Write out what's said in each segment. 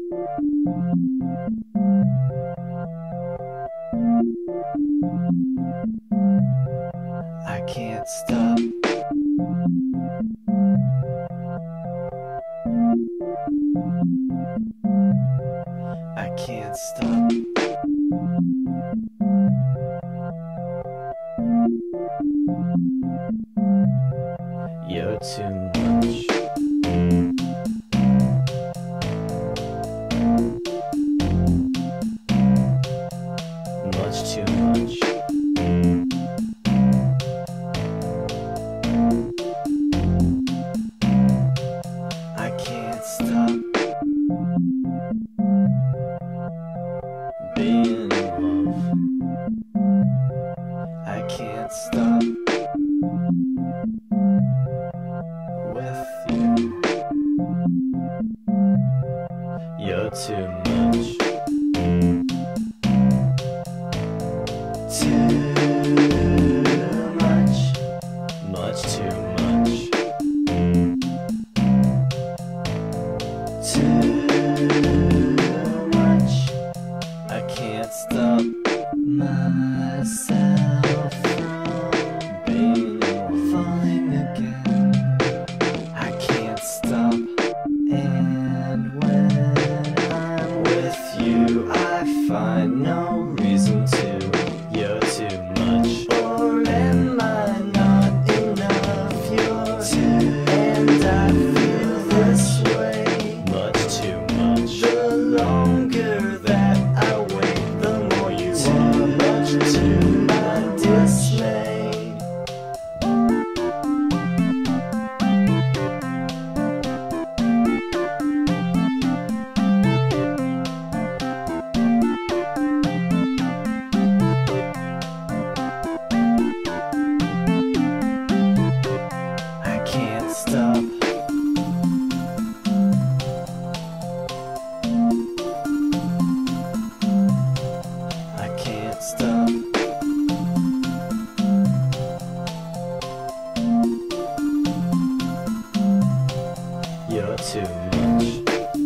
I can't stop. I can't stop. You're too much. Much too much. I can't stop being in love. I can't stop with you. You're too much. Too much. Much too much. Too much. I can't stop myself from being falling again. I can't stop, and when I'm with you, I find no reason to. You're too much, or am I not enough? You're too, and I feel this way. Much too much. The longer that I wait, the more you are. Much to my dismay. I can't stop. I can't stop. You're too much.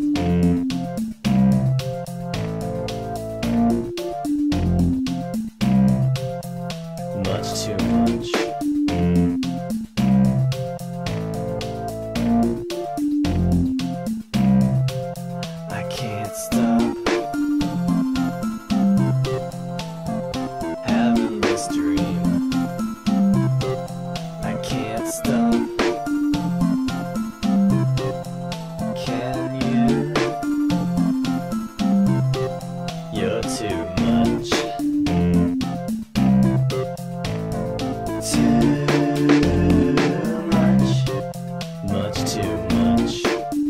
Much too much. I can't stop having this dream. I can't stop. Can you? You're too much. Too much. Much too much.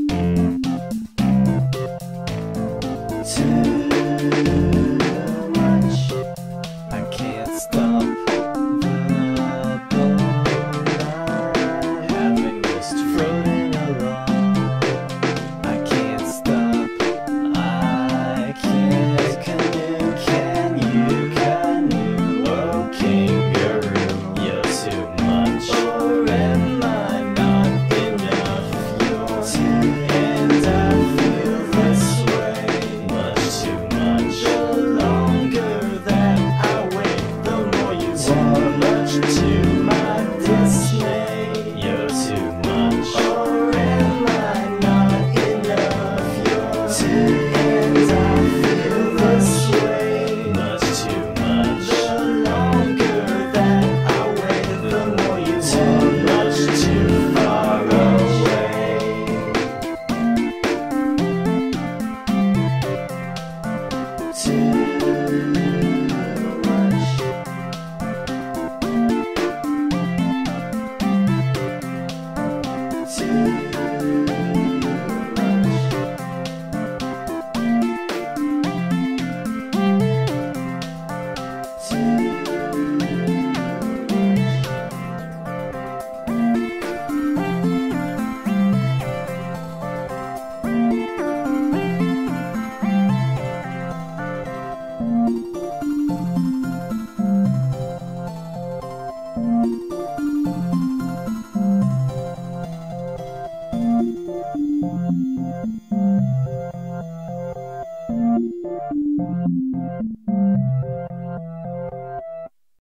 Too much. I can't stop the boat having this floating along. I can't stop. I can't canoe. Can you canoe? Oh, kangaroo. You're too much. Or am I not enough? You're too, and I feel this way. Much too much. The longer that I wait, the more you are. Much to my dismay. You're too much. Or am I not enough? You're too.